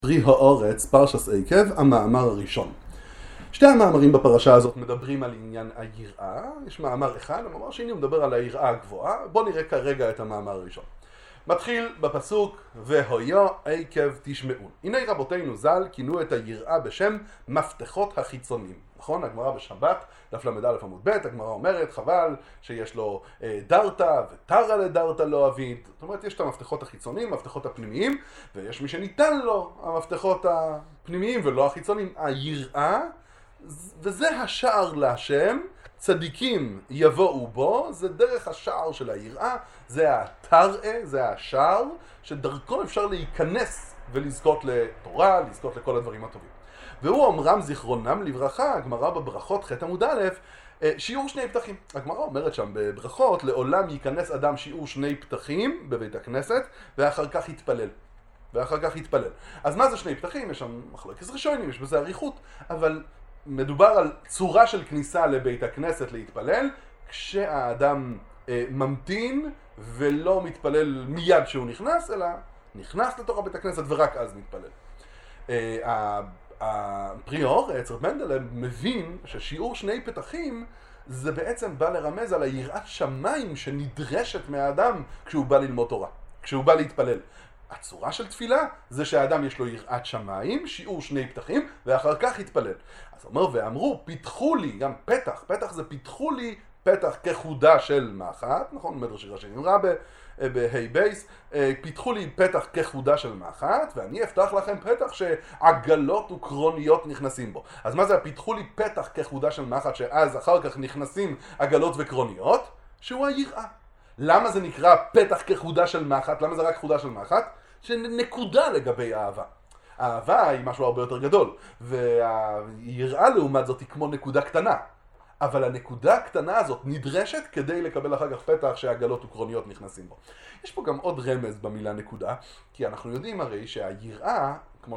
פרי האורץ, פרשס עקב, המאמר הראשון. שתי המאמרים בפרשה הזאת מדברים על עניין היראה. יש מאמר אחד, המאמר שני הוא מדבר על היראה הגבוהה. בואו נראה כרגע את המאמר הראשון. מתחיל בפסוק, והויה עקב תשמעון. הנה רבותינו ז"ל כינו את היראה בשם מפתחות החיצונים. נכון? הגמרא בשבת, דף ל"א עמוד ב', הגמרא אומרת, חבל שיש לו דרתא ותרא לדרתא לא אבית. זאת אומרת, יש את המפתחות החיצוניים, המפתחות הפנימיים, ויש מי שניתן לו המפתחות הפנימיים ולא החיצוניים. היראה, וזה השער להשם, צדיקים יבואו בו, זה דרך השער של היראה, זה התראה, זה השער, שדרכו אפשר להיכנס ולזכות לתורה, לזכות לכל הדברים הטובים. והוא אומרם זיכרונם לברכה, הגמרא בברכות ח' עמוד א', שיעור שני פתחים. הגמרא אומרת שם בברכות, לעולם ייכנס אדם שיעור שני פתחים בבית הכנסת, ואחר כך יתפלל. אז מה זה שני פתחים? יש שם מחלוקת ראשונים, יש בזה אריכות, אבל מדובר על צורה של כניסה לבית הכנסת להתפלל, כשהאדם ממתין ולא מתפלל מיד שהוא נכנס, אלא נכנס לתוך הבית הכנסת ורק אז מתפלל. פרי האורץ, רב מנדל מבין ששיעור שני פתחים זה בעצם בא לרמז על היראת שמיים שנדרשת מהאדם כשהוא בא ללמוד תורה, כשהוא בא להתפלל. הצורה של תפילה זה שהאדם יש לו יראת שמיים, שיעור שני פתחים, ואחר כך יתפלל. אז אומר, ואמרו, פיתחו לי, גם פתח זה פיתחו לי פתח כחודה של מאחת, נכון? מדרש ראשי נמרא בהי בייס, פיתחו לי פתח כחודה של מאחת, ואני אפתח לכם פתח שעגלות וקרוניות נכנסים בו. אז מה זה הפיתחו לי פתח כחודה של מאחת, שאז אחר כך נכנסים עגלות וקרוניות? שהוא היראה. למה זה נקרא פתח כחודה של מאחת? למה זה רק חודה של מאחת? שנקודה לגבי אהבה. האהבה היא משהו הרבה יותר גדול, והיראה לעומת זאת היא כמו נקודה קטנה. אבל הנקודה הקטנה הזאת נדרשת כדי לקבל אחר כך פתח שעגלות וקרוניות נכנסים בו. יש פה גם עוד רמז במילה נקודה, כי אנחנו יודעים הרי שהיראה, כמו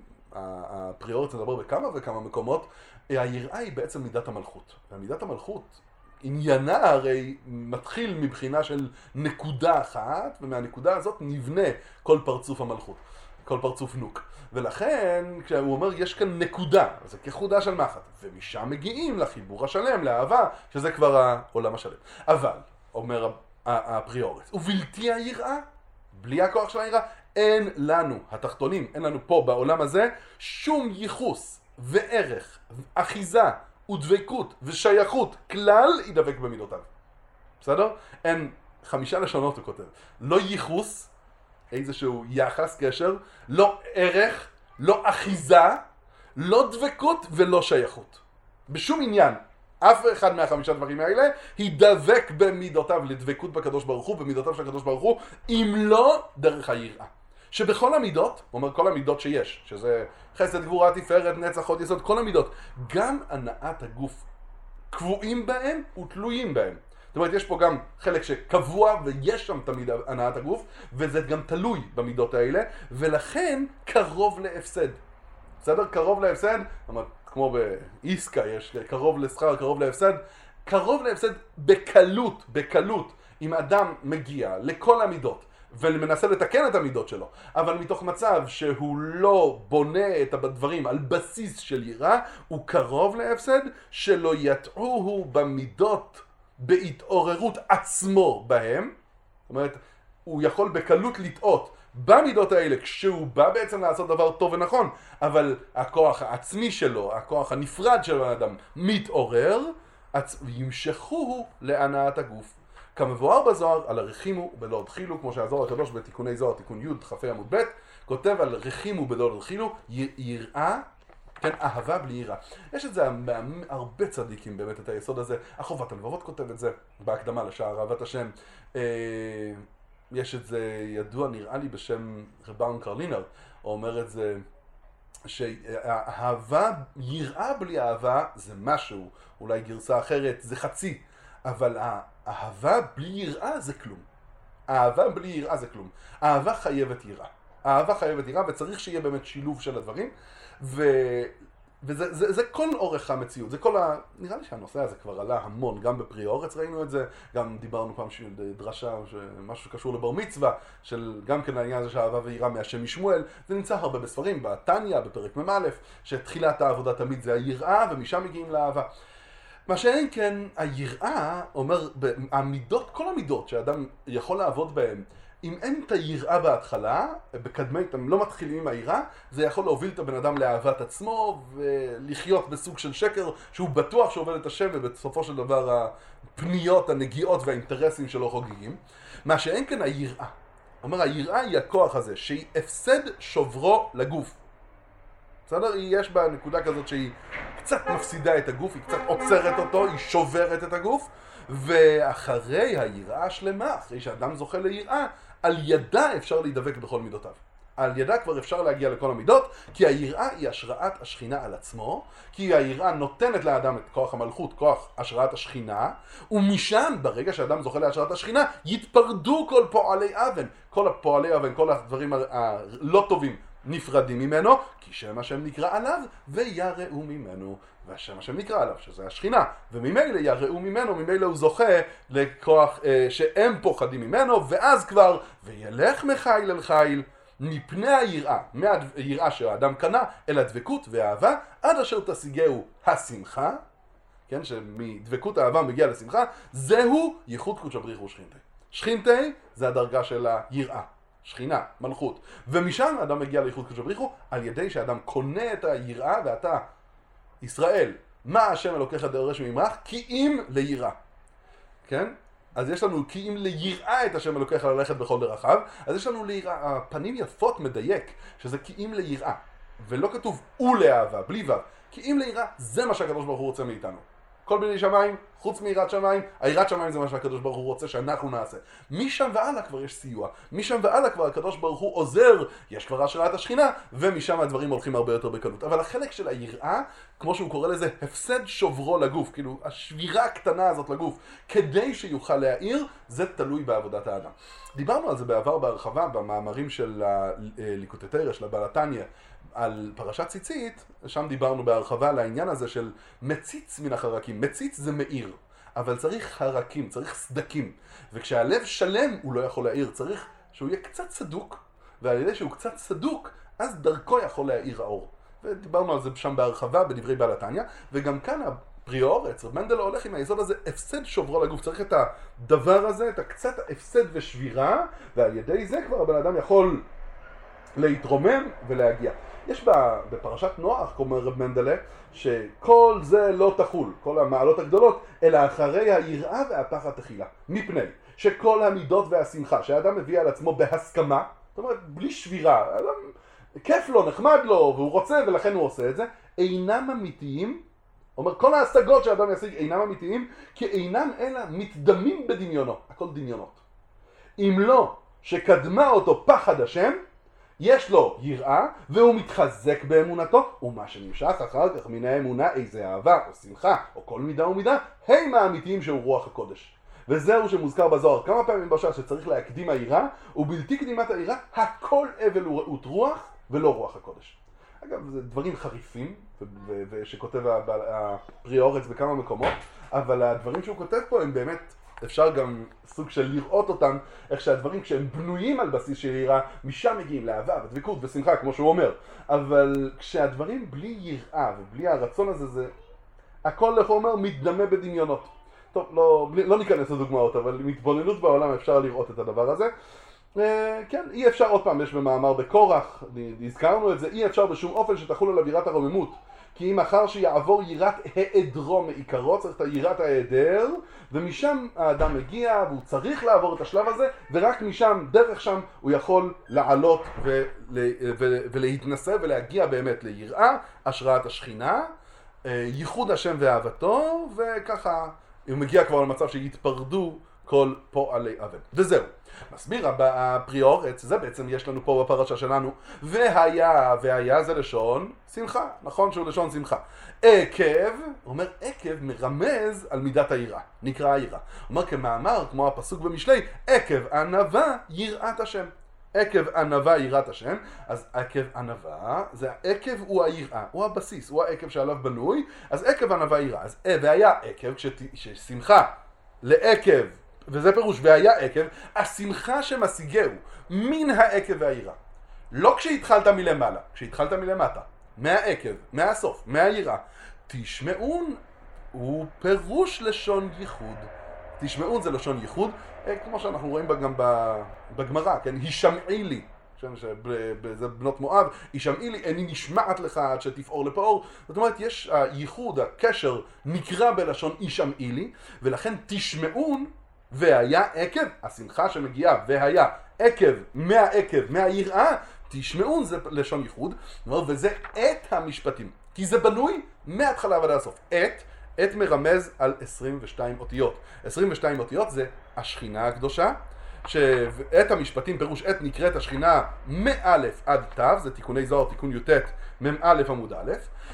שהפרי האורץ מדבר בכמה וכמה מקומות, היראה היא בעצם מידת המלכות. ומידת המלכות, עניינה הרי מתחיל מבחינה של נקודה אחת, ומהנקודה הזאת נבנה כל פרצוף המלכות, כל פרצוף נוק. ולכן, כשהוא אומר, יש כאן נקודה, זה כחודה של מחט, ומשם מגיעים לחיבור השלם, לאהבה, שזה כבר העולם השלם. אבל, אומר הפרי האורץ, ובלתי היראה, בלי הכוח של היראה, אין לנו, התחתונים, אין לנו פה בעולם הזה, שום ייחוס וערך, אחיזה, ודבקות ושייכות, כלל ידבק במידותיו. בסדר? אין 5 לשונות הוא כותב. לא ייחוס, איזשהו יחס, קשר, לא ערך, לא אחיזה, לא דבקות ולא שייכות. בשום עניין, אף אחד מה5 דברים האלה, ידבק במידותיו, לדבקות בקדוש ברוך הוא, במידותיו של הקדוש ברוך הוא, אם לא דרך היראה. שבכל המידות, הוא אומר כל המידות שיש, שזה חסד, גבורה, תפארת, נצח, הוד, יסוד, כל המידות, גם הנעת הגוף קבועים בהם ותלויים בהם. זאת אומרת, יש פה גם חלק שקבוע ויש שם תמיד הנעת הגוף, וזה גם תלוי במידות האלה, ולכן קרוב להפסד. בסדר? קרוב להפסד, זאת אומרת, כמו בעסקה יש קרוב לשכר, קרוב להפסד, קרוב להפסד בקלות, אם אדם מגיע לכל המידות, ומנסה לתקן את המידות שלו, אבל מתוך מצב שהוא לא בונה את הדברים על בסיס של יראה, הוא קרוב להפסד, שלא יטעוהו במידות בהתעוררות עצמו בהם. זאת אומרת, הוא יכול בקלות לטעות במידות האלה כשהוא בא בעצם לעשות דבר טוב ונכון, אבל הכוח העצמי שלו, הכוח הנפרד של האדם מתעורר, וימשכוהו להנעת הגוף. כמבואר בזוהר, על הרחימו ובלא הדחילו, כמו שהזוהר הקדוש בתיקוני זוהר, תיקון י' כ"ה עמוד ב', כותב על רחימו ובלא הדחילו, יראה, כן, אהבה בלי יראה. יש את זה הרבה צדיקים באמת, את היסוד הזה. החובת הלבבות כותב את זה, בהקדמה לשער אהבת השם. יש את זה ידוע, נראה לי בשם רבן קרלינר, הוא אומר את זה, שהאהבה, יראה בלי אהבה זה משהו, אולי גרסה אחרת, זה חצי. אבל האהבה בלי יראה זה כלום. אהבה בלי יראה זה כלום. אהבה חייבת יראה. אהבה חייבת יראה, וצריך שיהיה באמת שילוב של הדברים. וזה כל אורך המציאות, זה נראה לי שהנושא הזה כבר עלה המון, גם בפרי אורץ ראינו את זה, גם דיברנו פעם של דרשה, משהו שקשור לבר מצווה, של גם כן העניין הזה שהאהבה ויראה מהשם משמואל, זה נמצא הרבה בספרים, בתניא, בפרק מ"א, שתחילת העבודה תמיד זה היראה, ומשם מגיעים לאהבה. מה שאין כן, היראה אומר, המידות, כל המידות שהאדם יכול לעבוד בהן, אם אין את היראה בהתחלה, בקדמי, אתם לא מתחילים עם היראה, זה יכול להוביל את הבן אדם לאהבת עצמו ולחיות בסוג של שקר שהוא בטוח שעובד את השם, ובסופו של דבר הפניות, הנגיעות והאינטרסים שלו חוגגים. מה שאין כן היראה. אומר, היראה היא הכוח הזה, שהיא הפסד שוברו לגוף. בסדר? יש בה נקודה כזאת שהיא קצת מפסידה את הגוף, היא קצת עוצרת אותו, היא שוברת את הגוף, ואחרי היראה השלמה, אחרי שאדם זוכה ליראה, על ידה אפשר להידבק בכל מידותיו. על ידה כבר אפשר להגיע לכל המידות, כי היראה היא השראת השכינה על עצמו, כי היראה נותנת לאדם את כוח המלכות, כוח השראת השכינה, ומשם, ברגע שאדם זוכה להשראת השכינה, יתפרדו כל פועלי אבן. כל הפועלי אבן, כל הדברים הלא טובים נפרדים ממנו, כי שם השם נקרא עליו, ויראו ממנו. והשם השם נקרא עליו, שזה השכינה, וממילא יראו ממנו, ממילא הוא זוכה לכוח שהם פוחדים ממנו, ואז כבר, וילך מחיל אל חיל, מפני היראה, מהיראה שהאדם קנה, אל הדבקות והאהבה, עד אשר תשיגהו השמחה, כן, שמדבקות האהבה מגיע לשמחה, זהו ייחוד קודשא בריך הוא שכינתי. שכינתי זה הדרגה של היראה. שכינה, מלכות. ומשם האדם מגיע לייחוד קודשא בריך הוא, על ידי שאדם קונה את היראה, ואתה, ישראל, מה השם אלוקיך דורש ממך? כי אם ליראה. כן? אז יש לנו כי אם ליראה את השם אלוקיך ללכת בכל דרכיו, אז יש לנו ליראה, הפנים יפות מדייק, שזה כי אם ליראה. ולא כתוב ולאהבה, בלי ו'. כי אם ליראה, זה מה שהקדוש ברוך הוא רוצה מאיתנו. כל בני שמיים, חוץ מיראת שמיים, היראת שמיים זה מה שהקדוש ברוך הוא רוצה שאנחנו נעשה. משם והלאה כבר יש סיוע, משם והלאה כבר הקדוש ברוך הוא עוזר, יש כבר השראת השכינה, ומשם הדברים הולכים הרבה יותר בקלות. אבל החלק של היראה, כמו שהוא קורא לזה, הפסד שוברו לגוף, כאילו השבירה הקטנה הזאת לגוף, כדי שיוכל להאיר, זה תלוי בעבודת האדם. דיברנו על זה בעבר בהרחבה, במאמרים של ליקוטי תורה, של הבעל התניא, על פרשת ציצית, שם דיברנו בהרחבה על העניין הזה של מציץ מן החרקים. מציץ זה מאיר, אבל צריך חרקים, צריך סדקים. וכשהלב שלם הוא לא יכול להאיר, צריך שהוא יהיה קצת סדוק, ועל ידי שהוא קצת סדוק, אז דרכו יכול להאיר האור. ודיברנו על זה שם בהרחבה בדברי בעל התניא, וגם כאן הפרי אורץ, רב מנדל הולך עם היסוד הזה, הפסד שוברו לגוף. צריך את הדבר הזה, את הקצת הפסד ושבירה, ועל ידי זה כבר הבן אדם יכול להתרומם ולהגיע. יש בפרשת נוח, כמו רב מנדלה, שכל זה לא תחול, כל המעלות הגדולות, אלא אחרי היראה והפחד תחילה. מפני שכל המידות והשמחה שהאדם מביא על עצמו בהסכמה, זאת אומרת, בלי שבירה, כיף לו, נחמד לו, והוא רוצה ולכן הוא עושה את זה, אינם אמיתיים. אומר, כל ההשגות שהאדם ישיג אינם אמיתיים, כי אינם אלא מתדמים בדמיונו. הכל דמיונות. אם לא שקדמה אותו פחד השם, יש לו יראה, והוא מתחזק באמונתו, ומה שנמשך אחר כך מן האמונה, איזה אהבה או שמחה, או כל מידה ומידה, הם האמיתיים שהוא רוח הקודש. וזהו שמוזכר בזוהר כמה פעמים בשעה שצריך להקדים היראה, ובלתי קדימת היראה, הכל אבל ורעות רוח, ולא רוח הקודש. אגב, זה דברים חריפים, שכותב הפרי אורץ בכמה מקומות, אבל הדברים שהוא כותב פה הם באמת, אפשר גם סוג של לראות אותם, איך שהדברים כשהם בנויים על בסיס של יראה, משם מגיעים לאהבה ודבקות ושמחה, כמו שהוא אומר. אבל כשהדברים בלי יראה ובלי הרצון הזה, זה הכל, איך הוא אומר, מתדמה בדמיונות. טוב, לא ניכנס לדוגמאות, אבל עם התבוננות בעולם אפשר לראות את הדבר הזה. כן, אי אפשר, עוד פעם, יש במאמר בקורח, הזכרנו את זה, אי אפשר בשום אופן שתחול עליו יראת הרוממות. כי אם אחר שיעבור יראת העדרו מעיקרו, צריך את יראת העדר, ומשם האדם מגיע, והוא צריך לעבור את השלב הזה, ורק משם, דרך שם, הוא יכול לעלות ולהתנסה ולהגיע באמת ליראה, השראת השכינה, ייחוד השם ואהבתו, וככה הוא מגיע כבר למצב שיתפרדו כל פועלי אבן. וזהו. מסביר הפרי אורץ, זה בעצם יש לנו פה בפרשה שלנו, והיה זה לשון שמחה, נכון שהוא לשון שמחה. עקב, הוא אומר עקב מרמז על מידת היראה, נקרא היראה. הוא אומר כמאמר, כמו הפסוק במשלי, עקב ענווה יראת השם. עקב ענווה יראת השם, אז עקב ענווה, זה העקב הוא היראה, הוא הבסיס, הוא העקב שעליו בנוי, אז עקב ענווה יראה, אז והיה עקב, כששמחה לעקב, וזה פירוש, והיה עקב, השמחה שמשיגהו מן העקב והיראה. לא כשהתחלת מלמעלה, כשהתחלת מלמטה, מהעקב, מהסוף, מהיראה. תשמעון הוא פירוש לשון ייחוד. תשמעון זה לשון ייחוד, כמו שאנחנו רואים גם בגמרא, כן? הישמעי לי, זה בנות מואב, הישמעי לי, איני נשמעת לך עד שתפעור לפאור. זאת אומרת, יש הייחוד, הקשר, נקרא בלשון הישמעי לי, ולכן תשמעון והיה עקב, השמחה שמגיעה והיה עקב, מהעקב, מהיראה, תשמעון זה לשון ייחוד, וזה את המשפטים, כי זה בנוי מההתחלה ועד הסוף. את מרמז על 22 אותיות. 22 אותיות זה השכינה הקדושה, שאת המשפטים פירוש את נקראת השכינה מא' עד ת', זה תיקוני זוהר, תיקון י"ט, מ"א עמוד א',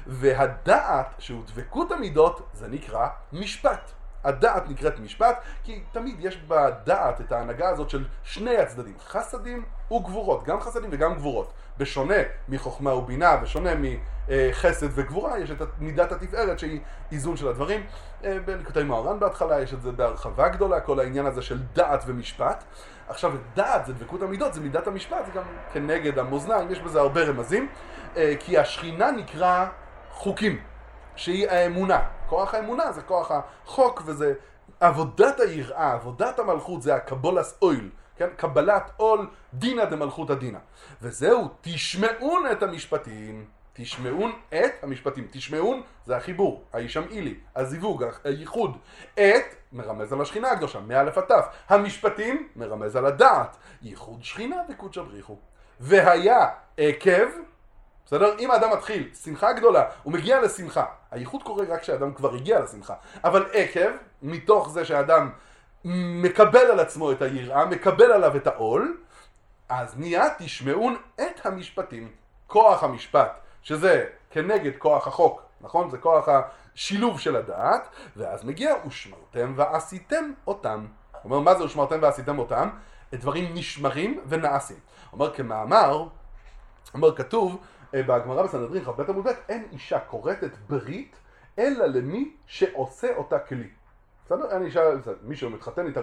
והדעת שהוא דבקות המידות זה נקרא משפט. הדעת נקראת משפט, כי תמיד יש בדעת את ההנהגה הזאת של שני הצדדים, חסדים וגבורות, גם חסדים וגם גבורות. בשונה מחוכמה ובינה, בשונה מחסד וגבורה, יש את מידת התפארת שהיא איזון של הדברים. בליקוטי מוהר"ן בהתחלה יש את זה בהרחבה גדולה, כל העניין הזה של דעת ומשפט. עכשיו, דעת זה דבקות המידות, זה מידת המשפט, זה גם כנגד המאזניים, יש בזה הרבה רמזים, כי השכינה נקרא חוקים. שהיא האמונה. כוח האמונה זה כוח החוק, וזה עבודת היראה, עבודת המלכות, זה הקבולס אויל, כן? קבלת עול דינא דמלכותא דינא. וזהו, תשמעון את המשפטים, תשמעון את המשפטים. תשמעון זה החיבור, הישמעי לי, הזיווג, הייחוד. את מרמז על השכינה הקדושה, מא' עד ת'. המשפטים מרמז על הדעת, ייחוד שכינה וקודשא בריחו. והיה עקב, בסדר? אם האדם מתחיל שמחה גדולה, הוא מגיע לשמחה. הייחוד קורה רק כשהאדם כבר הגיע לשמחה. אבל עקב, מתוך זה שהאדם מקבל על עצמו את היראה, מקבל עליו את העול, אז נהיה תשמעון את המשפטים. כוח המשפט, שזה כנגד כוח החוק, נכון? זה כוח השילוב של הדעת, ואז מגיע ושמרתם ועשיתם אותם. אומר, מה זה ושמרתם ועשיתם אותם? דברים נשמרים ונעשים. אומר, כמאמר, אומר, כתוב, בגמרא בסנהדרין כ"ב עמוד ב', אין אישה כורתת ברית אלא למי שעושה אותה כלי. בסדר? אין אישה, מי שמתחתן איתה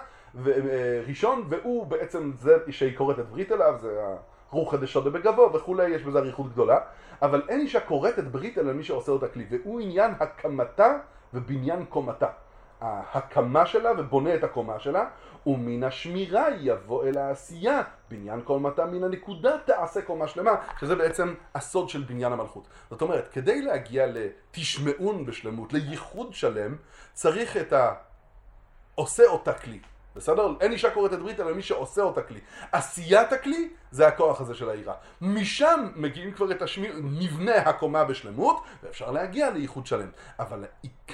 ראשון, והוא בעצם זה שהיא כורתת ברית אליו, זה רוחא דשודא בגבו וכולי, יש בזה אריכות גדולה, אבל אין אישה כורתת ברית אלא למי שעושה אותה כלי, והוא עניין הקמתה ובניין קומתה. ההקמה שלה ובונה את הקומה שלה, ומן השמירה יבוא אל העשייה, בניין קומתה מן הנקודה תעשה קומה שלמה, שזה בעצם הסוד של בניין המלכות. זאת אומרת, כדי להגיע לתשמעון בשלמות, לייחוד שלם, צריך את עושה אותה כלי. בסדר? אין אישה כורתת ברית אלא מי שעושה אותה כלי. עשיית הכלי זה הכוח הזה של היראה. משם מגיעים כבר את נבנה הקומה בשלמות, ואפשר להגיע לייחוד שלם. אבל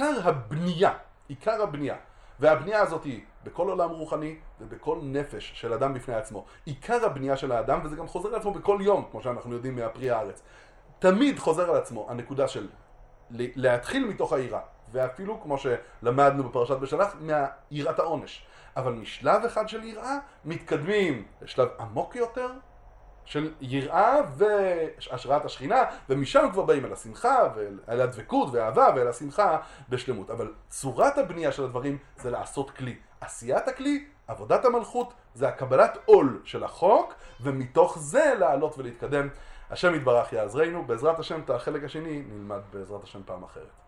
עיקר הבנייה, והבנייה הזאת היא בכל עולם רוחני ובכל נפש של אדם בפני עצמו. עיקר הבנייה של האדם, וזה גם חוזר על עצמו בכל יום, כמו שאנחנו יודעים מהפרי הארץ. תמיד חוזר על עצמו הנקודה של להתחיל מתוך היראה, ואפילו כמו שלמדנו בפרשת בשלח, מהיראת העונש. אבל משלב אחד של יראה מתקדמים לשלב עמוק יותר של יראה והשראת השכינה, ומשם כבר באים אל השמחה ואל הדבקות והאהבה ואל השמחה בשלמות. אבל צורת הבנייה של הדברים זה לעשות כלי. עשיית הכלי, עבודת המלכות, זה הקבלת עול של החוק, ומתוך זה לעלות ולהתקדם. השם יתברך יעזרנו. בעזרת השם את החלק השני נלמד בעזרת השם פעם אחרת.